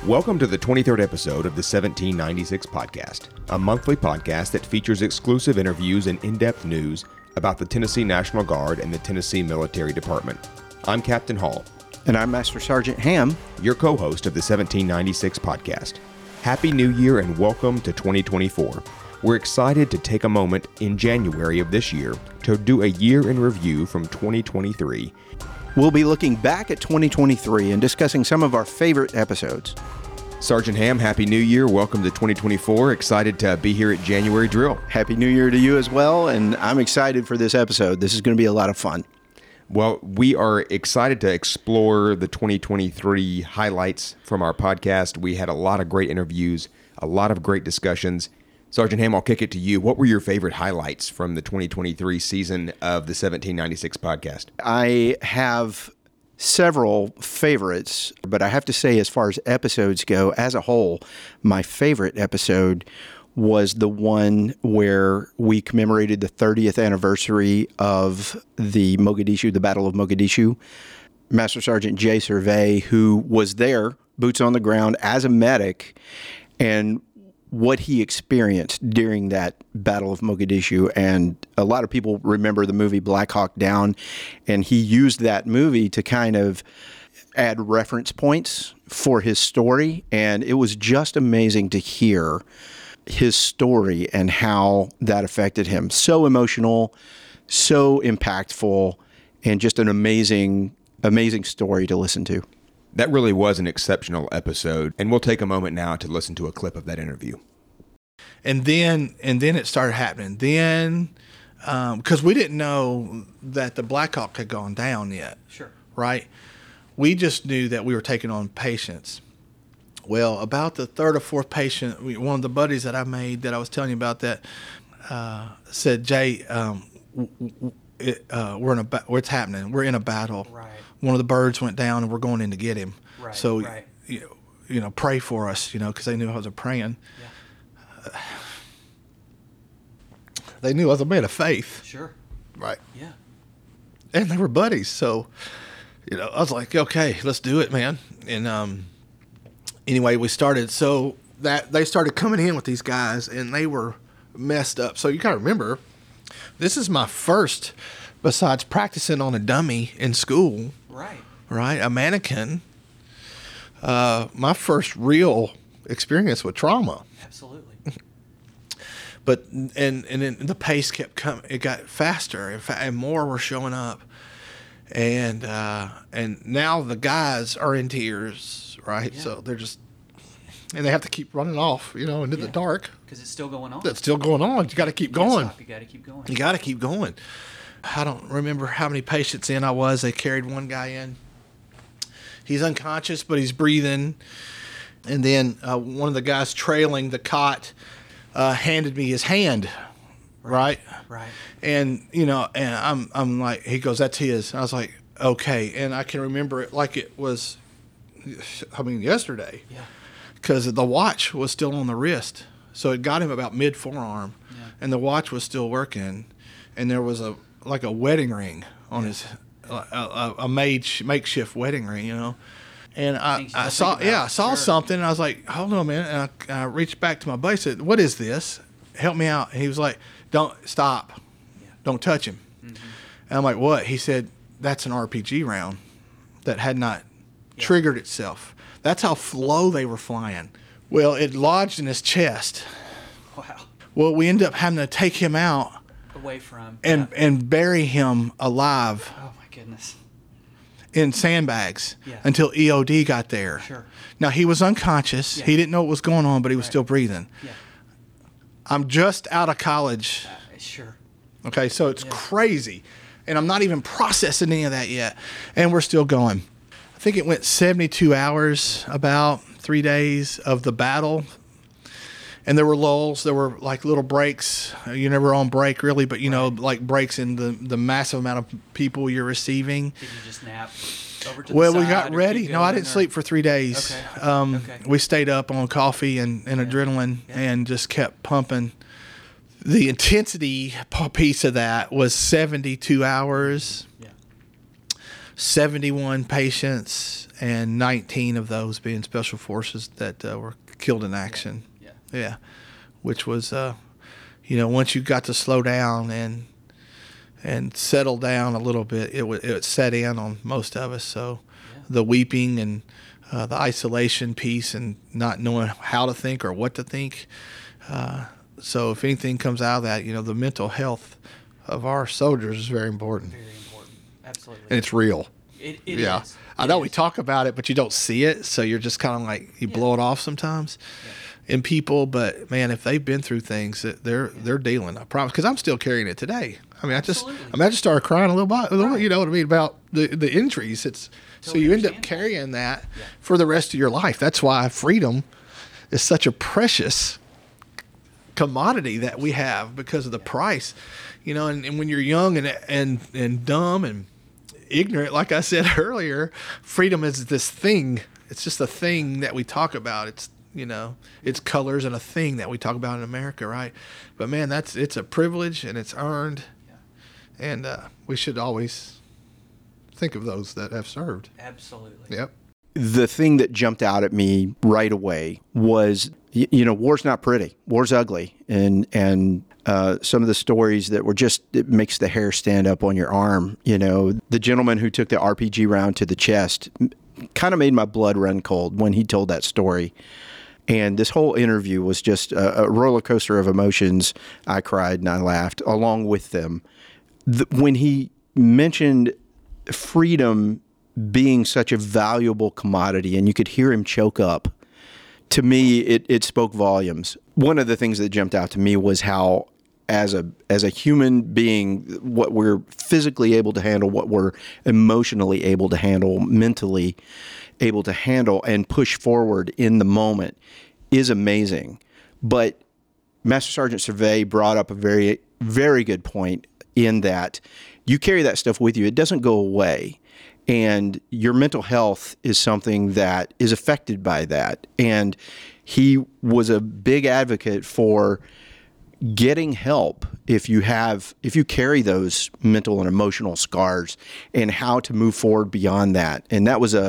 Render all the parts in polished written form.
Welcome to the 23rd episode of the 1796 podcast, a monthly podcast that features exclusive interviews and in-depth news about the Tennessee National Guard and the Tennessee Military Department. I'm Captain Hall. And I'm Master Sergeant Ham, your co-host of the 1796 podcast. Happy New Year and welcome to 2024. We're excited to take a moment in January of this year to do a year in review from 2023. We'll be looking back at 2023 and discussing some of our favorite episodes. Sergeant Ham, Happy New Year. Welcome to 2024. Excited to be here at January Drill. Happy New Year to you as well, and I'm excited for this episode. This is going to be a lot of fun. Well, we are excited to explore the 2023 highlights from our podcast. We had a lot of great interviews, a lot of great discussions. Sergeant Ham, I'll kick it to you. What were your favorite highlights from the 2023 season of the 1796 podcast? I have several favorites, but I have to say, as far as episodes go, as a whole, my favorite episode was the one where we commemorated the 30th anniversary of the Battle of Mogadishu. Master Sergeant Jay Survey, who was there, boots on the ground, as a medic, and what he experienced during that Battle of Mogadishu. And a lot of people remember the movie Black Hawk Down, and he used that movie to kind of add reference points for his story. And it was just amazing to hear his story and how that affected him. So emotional, so impactful, and just an amazing story to listen to. That really was an exceptional episode, and we'll take a moment now to listen to a clip of that interview. And then it started happening. Then, because we didn't know that the Black Hawk had gone down yet. Sure. Right? We just knew that we were taking on patients. Well, about the third or fourth patient, one of the buddies that I made that I was telling you about that said, Jay, what's happening? We're in a battle. Right. One of the birds went down, and we're going in to get him. Right. So, right. You know, pray for us, because they knew I was praying. Yeah. They knew I was a man of faith. Sure. Right. Yeah. And they were buddies. So, I was like, okay, let's do it, man. And anyway, we started. So that they started coming in with these guys, and they were messed up. So you got to remember, this is my first, besides practicing on a dummy in school. Right. A mannequin. My first real experience with trauma. Absolutely. But and then the pace kept coming. It got faster, and more were showing up, and now the guys are in tears, right? Yeah. So they're just, and they have to keep running off, into the dark because it's still going on. That's still going on. You got to keep going. You got to keep going. You got to keep going. I don't remember how many patients in I was. They carried one guy in. He's unconscious, but he's breathing. And then one of the guys trailing the cot handed me his hand, right? Right. And and I'm like, he goes, that's his. And I was like, okay. And I can remember it like it was, yesterday. Yeah. Because the watch was still on the wrist, so it got him about mid forearm, and the watch was still working, and there was a wedding ring on his, a makeshift wedding ring, And I saw Sure. something, and I was like, hold on a minute. And I reached back to my buddy and said, what is this? Help me out. And he was like, don't stop. Yeah. Don't touch him. Mm-hmm. And I'm like, what? He said, that's an RPG round that had not triggered itself. That's how slow they were flying. Well, it lodged in his chest. Wow. Well, we ended up having to take him out Away from. and bury him alive Oh, my goodness. in sandbags Yeah. until EOD got there. Sure. Now, he was unconscious. Yeah. He didn't know what was going on, but he was still breathing. Yeah. I'm just out of college. Sure. Okay, so it's crazy. And I'm not even processing any of that yet. And we're still going. I think it went 72 hours, about 3 days of the battle. And there were lulls. There were like little breaks. You're never on break, really, but, like breaks in the massive amount of people you're receiving. Did you just nap over to Well, the we side got or ready. keep No, I going, didn't or- sleep for 3 days. Okay. Okay. We stayed up on coffee and adrenaline and just kept pumping. The intensity piece of that was 72 hours. Yeah. 71 patients, and 19 of those being special forces that were killed in action. Yeah. Which was, once you got to slow down and settle down a little bit, it set in on most of us. So the weeping and the isolation piece and not knowing how to think or what to think. So if anything comes out of that, the mental health of our soldiers is very important. Very important. Absolutely. And it's real. It Yeah. is. I know we talk about it, but you don't see it. So you're just kind of like, you blow it off sometimes in people. But man, if they've been through things, they're dealing, I promise. Because I'm still carrying it today. I mean, I just started crying a little bit, you know what I mean, about the injuries. So you end up carrying that for the rest of your life. That's why freedom is such a precious commodity that we have because of the price, and when you're young and dumb and ignorant, like I said earlier, freedom is this thing. It's just a thing that we talk about. It's, it's colors and a thing that we talk about in America, right? But man, it's a privilege and it's earned. And we should always think of those that have served. Absolutely. Yep. The thing that jumped out at me right away was, war's not pretty. War's ugly. And some of the stories that were it makes the hair stand up on your arm. The gentleman who took the RPG round to the chest kind of made my blood run cold when he told that story. And this whole interview was just a roller coaster of emotions. I cried and I laughed along with them. When he mentioned freedom being such a valuable commodity, and you could hear him choke up, to me, it spoke volumes. One of the things that jumped out to me was how, as a human being, what we're physically able to handle, what we're emotionally able to handle, mentally able to handle, and push forward in the moment is amazing. But Master Sergeant Cervais brought up a very, very good point in that you carry that stuff with you. It doesn't go away. And your mental health is something that is affected by that. And he was a big advocate for getting help if you carry those mental and emotional scars, and how to move forward beyond that. And that was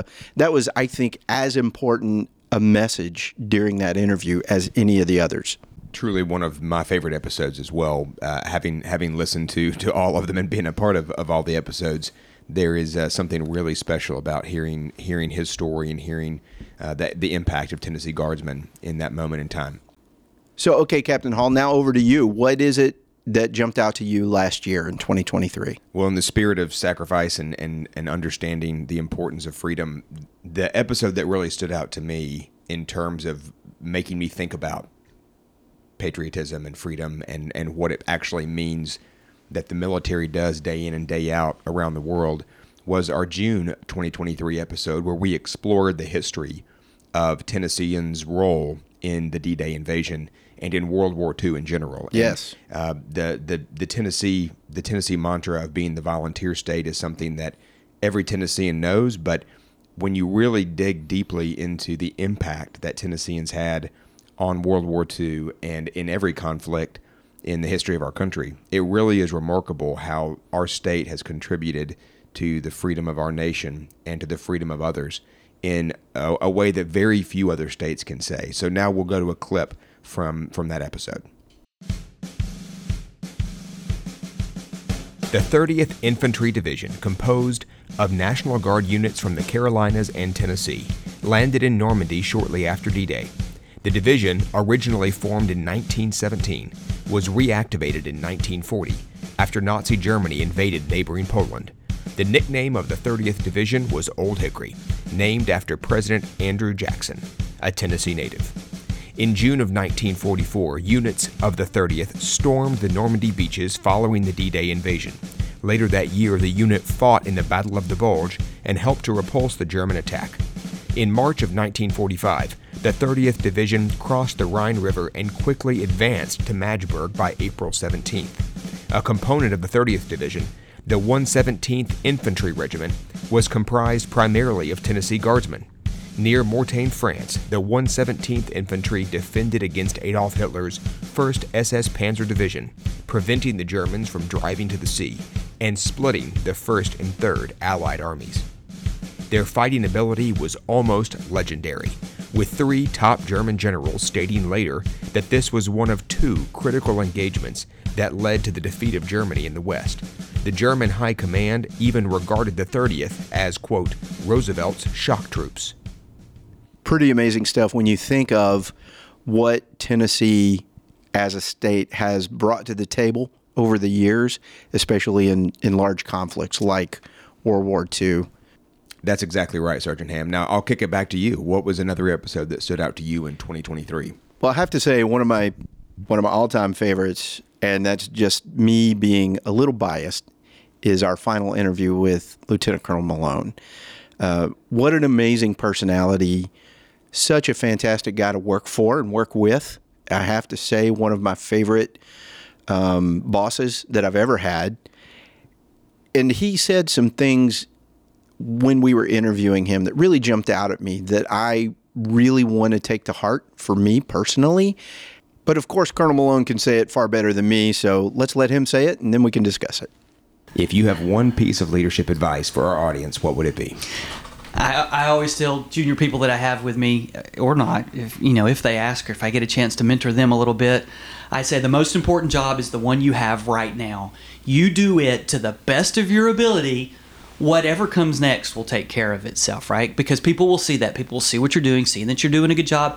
I think, as important a message during that interview as any of the others. Truly one of my favorite episodes as well. Having listened to all of them and being a part of all the episodes, there is something really special about hearing his story and hearing the impact of Tennessee Guardsmen in that moment in time. So, okay, Captain Hall, now over to you. What is it that jumped out to you last year in 2023? Well, in the spirit of sacrifice and understanding the importance of freedom, the episode that really stood out to me in terms of making me think about patriotism and freedom and what it actually means that the military does day in and day out around the world was our June 2023 episode, where we explored the history of Tennesseans' role in the D-Day invasion and in World War II in general. Yes. And, the Tennessee mantra of being the volunteer state is something that every Tennessean knows, but when you really dig deeply into the impact that Tennesseans had on World War II and in every conflict in the history of our country, it really is remarkable how our state has contributed to the freedom of our nation and to the freedom of others in a way that very few other states can say. So now we'll go to a clip from that episode. The 30th Infantry Division, composed of National Guard units from the Carolinas and Tennessee, landed in Normandy shortly after D-Day. The division, originally formed in 1917, was reactivated in 1940 after Nazi Germany invaded neighboring Poland. The nickname of the 30th Division was Old Hickory, named after President Andrew Jackson, a Tennessee native. In June of 1944, units of the 30th stormed the Normandy beaches following the D-Day invasion. Later that year, the unit fought in the Battle of the Bulge and helped to repulse the German attack. In March of 1945, the 30th Division crossed the Rhine River and quickly advanced to Magdeburg by April 17th. A component of the 30th Division, the 117th Infantry Regiment, was comprised primarily of Tennessee Guardsmen. Near Mortain, France, the 117th Infantry defended against Adolf Hitler's 1st SS Panzer Division, preventing the Germans from driving to the sea and splitting the 1st and 3rd Allied armies. Their fighting ability was almost legendary, with 3 top German generals stating later that this was one of 2 critical engagements that led to the defeat of Germany in the West. The German High Command even regarded the 30th as, quote, Roosevelt's shock troops. Pretty amazing stuff when you think of what Tennessee as a state has brought to the table over the years, especially in large conflicts like World War II. That's exactly right, Sergeant Ham. Now, I'll kick it back to you. What was another episode that stood out to you in 2023? Well, I have to say one of my all-time favorites, and that's just me being a little biased, is our final interview with Lieutenant Colonel Malone. What an amazing personality. Such a fantastic guy to work for and work with. I have to say, one of my favorite bosses that I've ever had. And he said some things when we were interviewing him that really jumped out at me that I really want to take to heart for me personally. But of course, Colonel Malone can say it far better than me, so let's let him say it and then we can discuss it. If you have one piece of leadership advice for our audience, what would it be? I always tell junior people that I have with me, or not, if they ask or if I get a chance to mentor them a little bit, I say the most important job is the one you have right now. You do it to the best of your ability. Whatever comes next will take care of itself, right? Because people will see that. People will see what you're doing, seeing that you're doing a good job.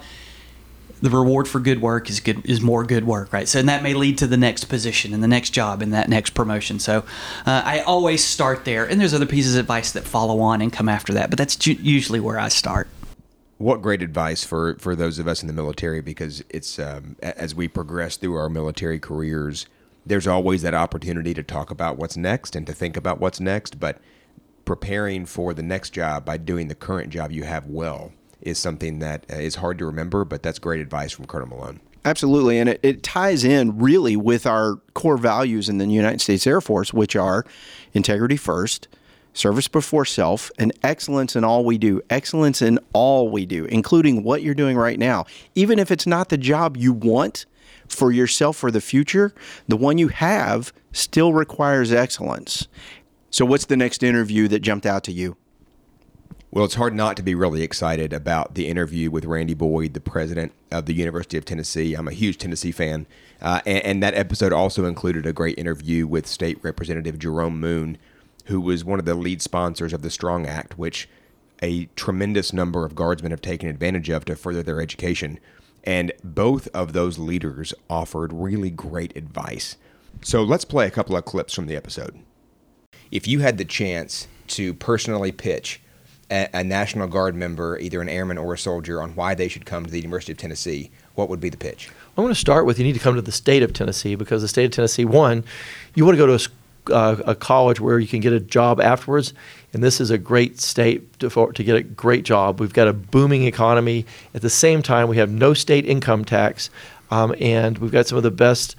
The reward for good work is more good work, right? So, and that may lead to the next position and the next job and that next promotion. So, I always start there, and there's other pieces of advice that follow on and come after that, but that's usually where I start. What great advice for those of us in the military, because it's as we progress through our military careers, there's always that opportunity to talk about what's next and to think about what's next, but preparing for the next job by doing the current job you have well is something that is hard to remember, but that's great advice from Colonel Malone. Absolutely, and it ties in really with our core values in the United States Air Force, which are integrity first, service before self, and excellence in all we do. Excellence in all we do, including what you're doing right now. Even if it's not the job you want for yourself for the future, the one you have still requires excellence. So what's the next interview that jumped out to you? Well, it's hard not to be really excited about the interview with Randy Boyd, the president of the University of Tennessee. I'm a huge Tennessee fan. And that episode also included a great interview with State Representative Jerome Moon, who was one of the lead sponsors of the Strong Act, which a tremendous number of Guardsmen have taken advantage of to further their education. And both of those leaders offered really great advice. So let's play a couple of clips from the episode. If you had the chance to personally pitch a National Guard member, either an airman or a soldier, on why they should come to the University of Tennessee, what would be the pitch? I'm going to start with you need to come to the state of Tennessee, because the state of Tennessee, one, you want to go to a college where you can get a job afterwards, and this is a great state to get a great job. We've got a booming economy. At the same time, we have no state income tax. And we've got some of the best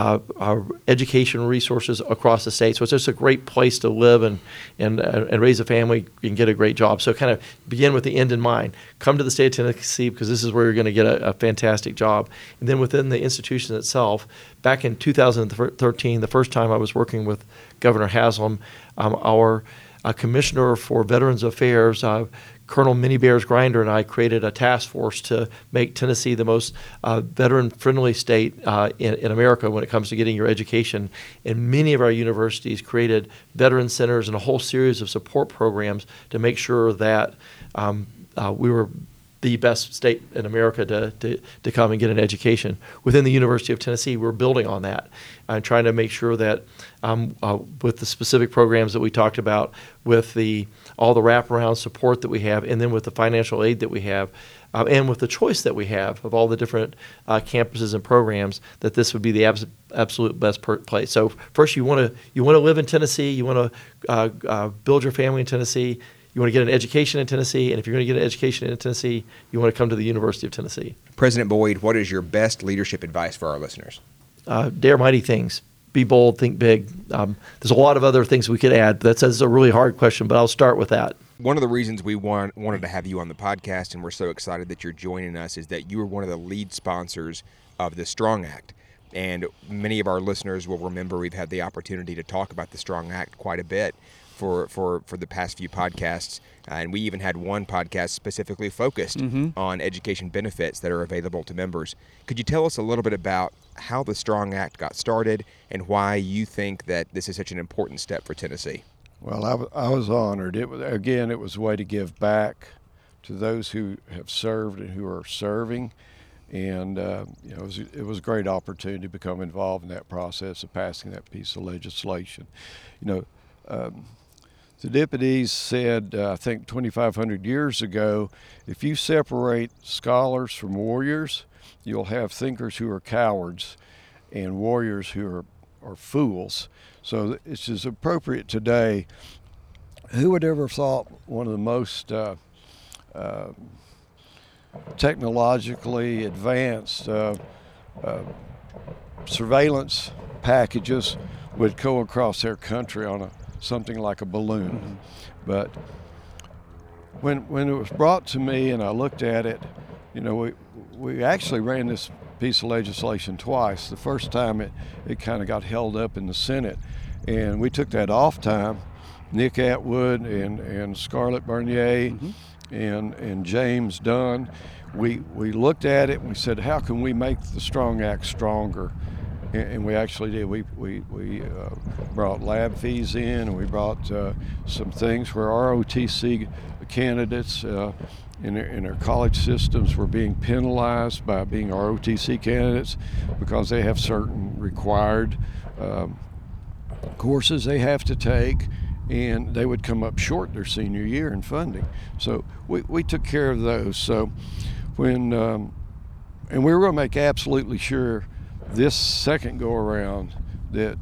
education resources across the state. So it's just a great place to live and raise a family and get a great job. So kind of begin with the end in mind. Come to the state of Tennessee, because this is where you're going to get a fantastic job. And then within the institution itself, back in 2013, the first time I was working with Governor Haslam, our Commissioner for Veterans Affairs, Colonel Minnie Bears Grinder, and I created a task force to make Tennessee the most veteran-friendly state in America when it comes to getting your education. And many of our universities created veteran centers and a whole series of support programs to make sure that we were the best state in America to come and get an education. Within the University of Tennessee, we're building on that and trying to make sure that with the specific programs that we talked about, with all the wraparound support that we have, and then with the financial aid that we have, and with the choice that we have of all the different campuses and programs, that this would be the absolute best place. So first, you want to live in Tennessee, you want to build your family in Tennessee. You want to get an education in Tennessee, and if you're going to get an education in Tennessee, you want to come to the University of Tennessee. President Boyd, what is your best leadership advice for our listeners? Dare mighty things. Be bold, think big. There's a lot of other things we could add. That's a really hard question, but I'll start with that. One of the reasons we wanted to have you on the podcast, and we're so excited that you're joining us, is that you were one of the lead sponsors of the Strong Act. And many of our listeners will remember we've had the opportunity to talk about the Strong Act quite a bit for the past few podcasts. And we even had one podcast specifically focused on education benefits that are available to members. Could you tell us a little bit about how the Strong Act got started and why you think that this is such an important step for Tennessee? Well, I was honored. It was a way to give back to those who have served and who are serving. And it was a great opportunity to become involved in that process of passing that piece of legislation. Thucydides said, I think 2,500 years ago, if you separate scholars from warriors, you'll have thinkers who are cowards and warriors who are fools. So it's as appropriate today. Who would ever thought one of the most technologically advanced surveillance packages would go across their country on something like a balloon? But when it was brought to me and I looked at it, we actually ran this piece of legislation twice. The first time it kind of got held up in the Senate, and we took that off time. Nick Atwood and Scarlett Bernier and James Dunn, we looked at it and we said, how can we make the Strong Act stronger? And we actually did. We brought lab fees in, and we brought some things where ROTC candidates in their college systems were being penalized by being ROTC candidates because they have certain required courses they have to take, and they would come up short their senior year in funding. So we took care of those. So when and we were going to make absolutely sure this second go around that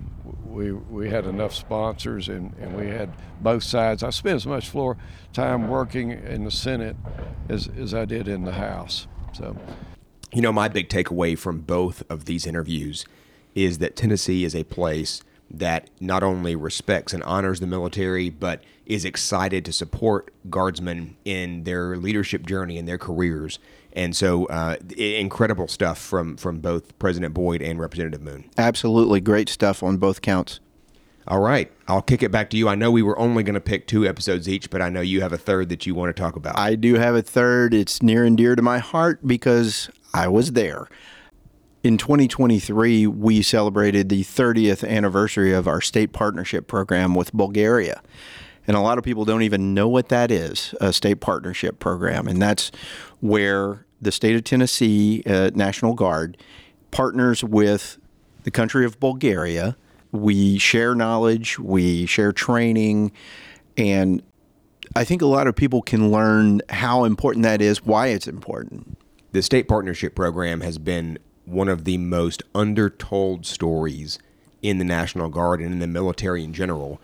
we had enough sponsors and we had both sides. I spent as much floor time working in the Senate as I did in the House. So, my big takeaway from both of these interviews is that Tennessee is a place that not only respects and honors the military, but is excited to support Guardsmen in their leadership journey and their careers. And so incredible stuff from both President Boyd and Representative Moon. Absolutely great stuff on both counts. All right. I'll kick it back to you. I know we were only going to pick 2 episodes each, but I know you have a third that you want to talk about. I do have a third. It's near and dear to my heart because I was there. In 2023, we celebrated the 30th anniversary of our state partnership program with Bulgaria. And a lot of people don't even know what that is, a state partnership program. And that's where the state of Tennessee National Guard partners with the country of Bulgaria. We share knowledge, we share training, and I think a lot of people can learn how important that is, why it's important. The state partnership program has been one of the most undertold stories in the National Guard and in the military in general.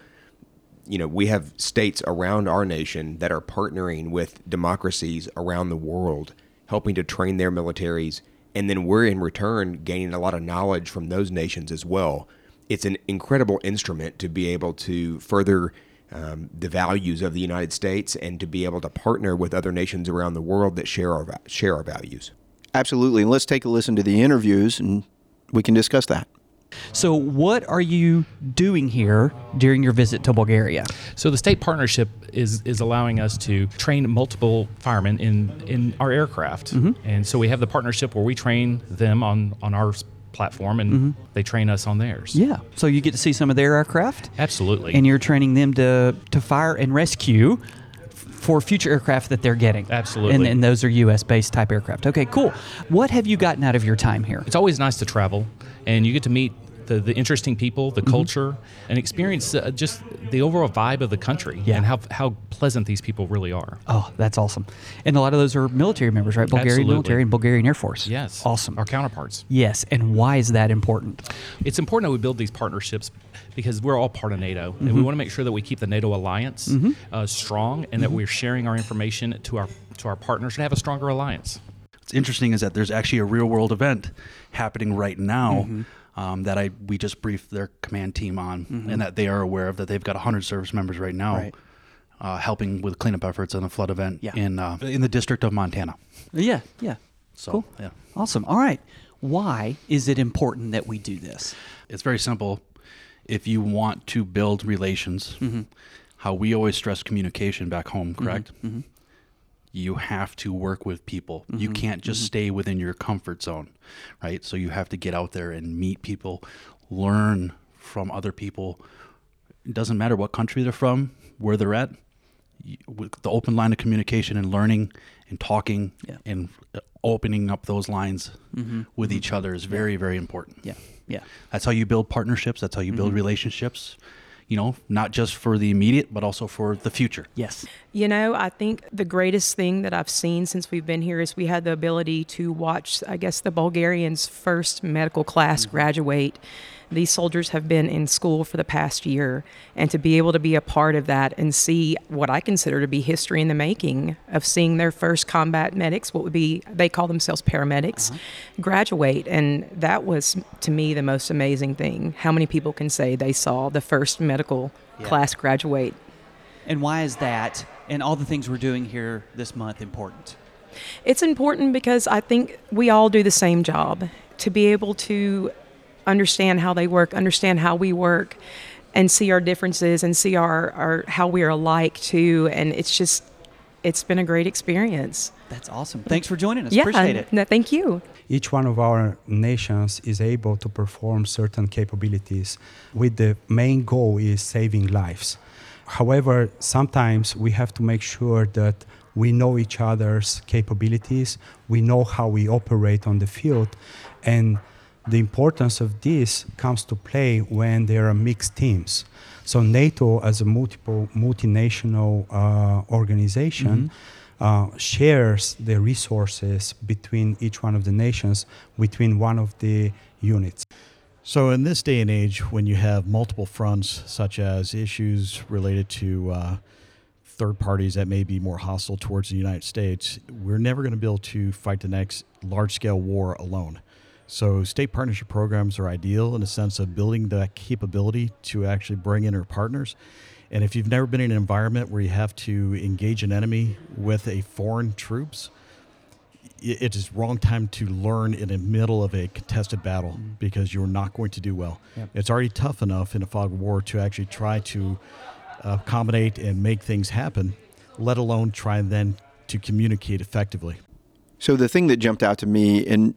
We have states around our nation that are partnering with democracies around the world, helping to train their militaries, and then we're in return gaining a lot of knowledge from those nations as well. It's an incredible instrument to be able to further the values of the United States and to be able to partner with other nations around the world that share our values. Absolutely. And let's take a listen to the interviews and we can discuss that. So what are you doing here during your visit to Bulgaria? So the state partnership is allowing us to train multiple firemen in our aircraft. And so we have the partnership where we train them on our platform and they train us on theirs. Yeah. So you get to see some of their aircraft? Absolutely. And you're training them to fire and rescue for future aircraft that they're getting. Absolutely. And those are U.S.-based type aircraft. Okay, cool. What have you gotten out of your time here? It's always nice to travel, and you get to meet the interesting people, the culture, and experience just the overall vibe of the country and how pleasant these people really are. Oh, that's awesome. And a lot of those are military members, right? Bulgarian Absolutely. military and Bulgarian Air Force. Yes. Awesome. Our counterparts. Yes. And why is that important? It's important that we build these partnerships because we're all part of NATO, and we want to make sure that we keep the NATO alliance strong and that we're sharing our information to our partners to have a stronger alliance. What's interesting is that there's actually a real-world event happening right now that we just briefed their command team on, and that they are aware of, that they've got 100 service members right now helping with cleanup efforts on a flood event in the District of Montana. Yeah. So, cool. yeah. Awesome. All right. Why is it important that we do this? It's very simple. If you want to build relations, how we always stress communication back home, correct? You have to work with people. You can't just stay within your comfort zone, right? So you have to get out there and meet people, learn from other people. It doesn't matter what country they're from, where they're at. With the open line of communication and learning and talking and opening up those lines with each other is very, very important. Yeah. That's how you build partnerships. That's how you build relationships, not just for the immediate, but also for the future. Yes. I think the greatest thing that I've seen since we've been here is we had the ability to watch, I guess, the Bulgarians' first medical class graduate. These soldiers have been in school for the past year, and to be able to be a part of that and see what I consider to be history in the making of seeing their first combat medics, they call themselves paramedics, graduate. And that was, to me, the most amazing thing. How many people can say they saw the first medical class graduate? And why is that and all the things we're doing here this month important? It's important because I think we all do the same job. To be able to understand how they work, understand how we work, and see our differences and see our how we are alike too. And it's been a great experience. That's awesome. Thanks for joining us. Appreciate it. No, thank you. Each one of our nations is able to perform certain capabilities with the main goal is saving lives. However, sometimes we have to make sure that we know each other's capabilities, we know how we operate on the field, and the importance of this comes to play when there are mixed teams. So NATO, as a multinational organization, shares the resources between each one of the nations, between one of the units. So in this day and age, when you have multiple fronts, such as issues related to third parties that may be more hostile towards the United States, we're never going to be able to fight the next large-scale war alone. So state partnership programs are ideal in the sense of building that capability to actually bring in our partners. And if you've never been in an environment where you have to engage an enemy with a foreign troops, it is wrong time to learn in the middle of a contested battle because you're not going to do well. Yep. It's already tough enough in a fog of war to actually try to accommodate and make things happen, let alone try then to communicate effectively. So the thing that jumped out to me in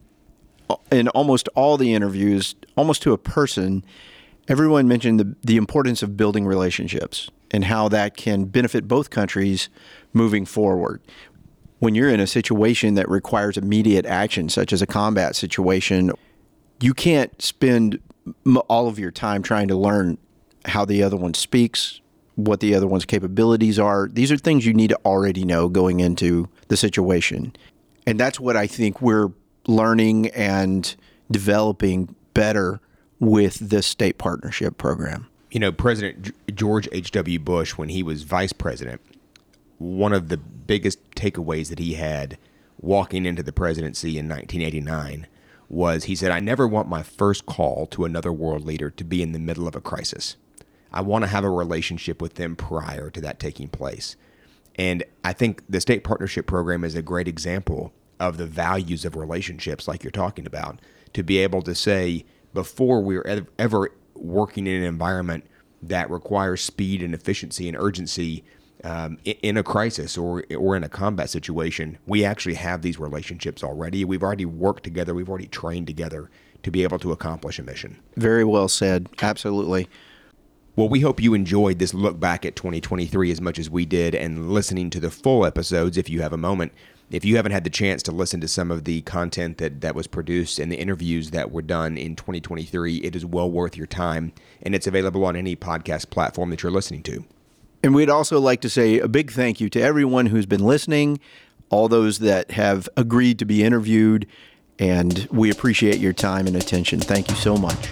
almost all the interviews, almost to a person, everyone mentioned the importance of building relationships and how that can benefit both countries moving forward. When you're in a situation that requires immediate action, such as a combat situation, you can't spend all of your time trying to learn how the other one speaks, what the other one's capabilities are. These are things you need to already know going into the situation. And that's what I think we're learning and developing better with this state partnership program. President George H.W. Bush, when he was vice president, one of the biggest takeaways that he had walking into the presidency in 1989 was he said, "I never want my first call to another world leader to be in the middle of a crisis. I want to have a relationship with them prior to that taking place." And I think the state partnership program is a great example of the values of relationships like you're talking about, to be able to say, before we're ever working in an environment that requires speed and efficiency and urgency in a crisis or in a combat situation, we actually have these relationships already. We've already worked together. We've already trained together to be able to accomplish a mission. Very well said. Absolutely. Well, we hope you enjoyed this look back at 2023 as much as we did, and listening to the full episodes if you have a moment. If you haven't had the chance to listen to some of the content that was produced and the interviews that were done in 2023, it is well worth your time, and it's available on any podcast platform that you're listening to. And we'd also like to say a big thank you to everyone who's been listening, all those that have agreed to be interviewed, and we appreciate your time and attention. Thank you so much.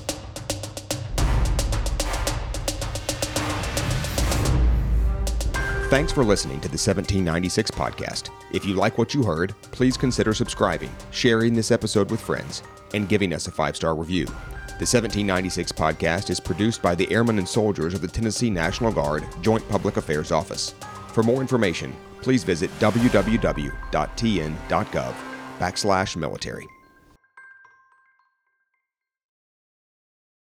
Thanks for listening to the 1796 podcast. If you like what you heard, please consider subscribing, sharing this episode with friends, and giving us a 5-star review. The 1796 podcast is produced by the Airmen and Soldiers of the Tennessee National Guard Joint Public Affairs Office. For more information, please visit www.tn.gov/military.